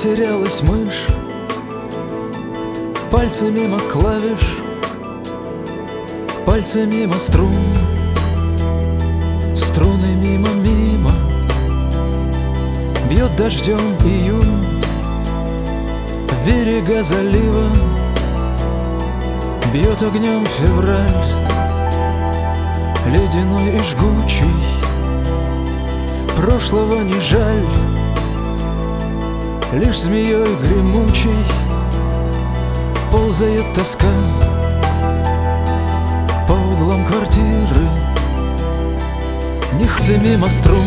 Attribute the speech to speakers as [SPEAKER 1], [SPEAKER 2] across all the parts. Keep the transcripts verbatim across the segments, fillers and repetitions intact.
[SPEAKER 1] Потерялась мышь, пальцы мимо клавиш, пальцы мимо струн, струны мимо-мимо. Бьет дождем июнь в берега залива, бьет огнем февраль, ледяной и жгучий. Прошлого не жаль, лишь змеей гремучей ползает тоска по углам квартиры. Нехцы мимо струн,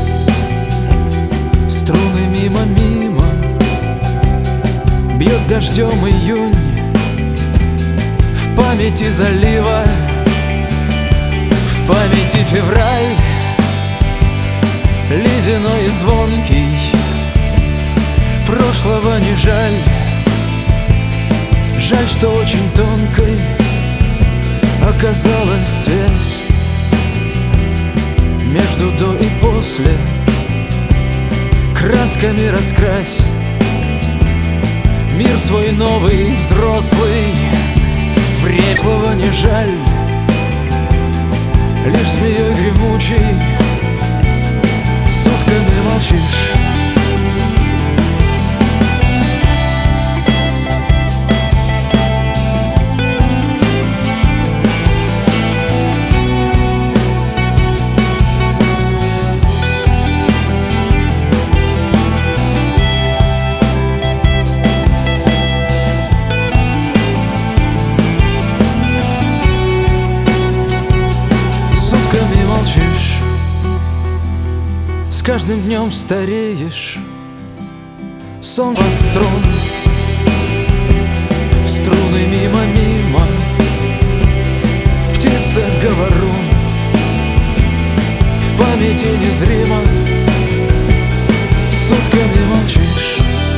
[SPEAKER 1] струны мимо-мимо. Бьет дождем июнь в памяти залива, в памяти февраль, ледяной и звонкий. Прошлого не жаль, жаль, что очень тонкой оказалась связь между до и после. Красками раскрась мир свой новый, взрослый. Прошлого не жаль, лишь змеей гремучей сутками молчишь. Молчишь, с каждым днем стареешь. Сон по струн, струны мимо-мимо. Птица говорун в памяти незримо. Сутками молчишь,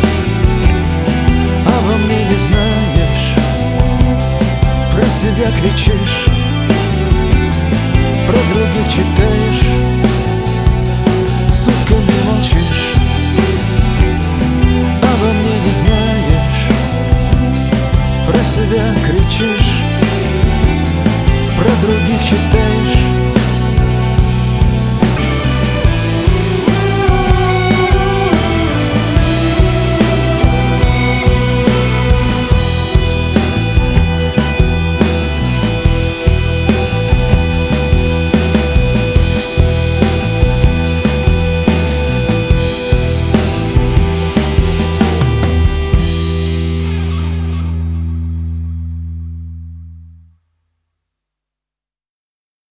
[SPEAKER 1] обо мне не знаешь, про себя кричишь, про других читаешь, сутками молчишь, обо мне не знаешь, про себя кричишь, про других читаешь.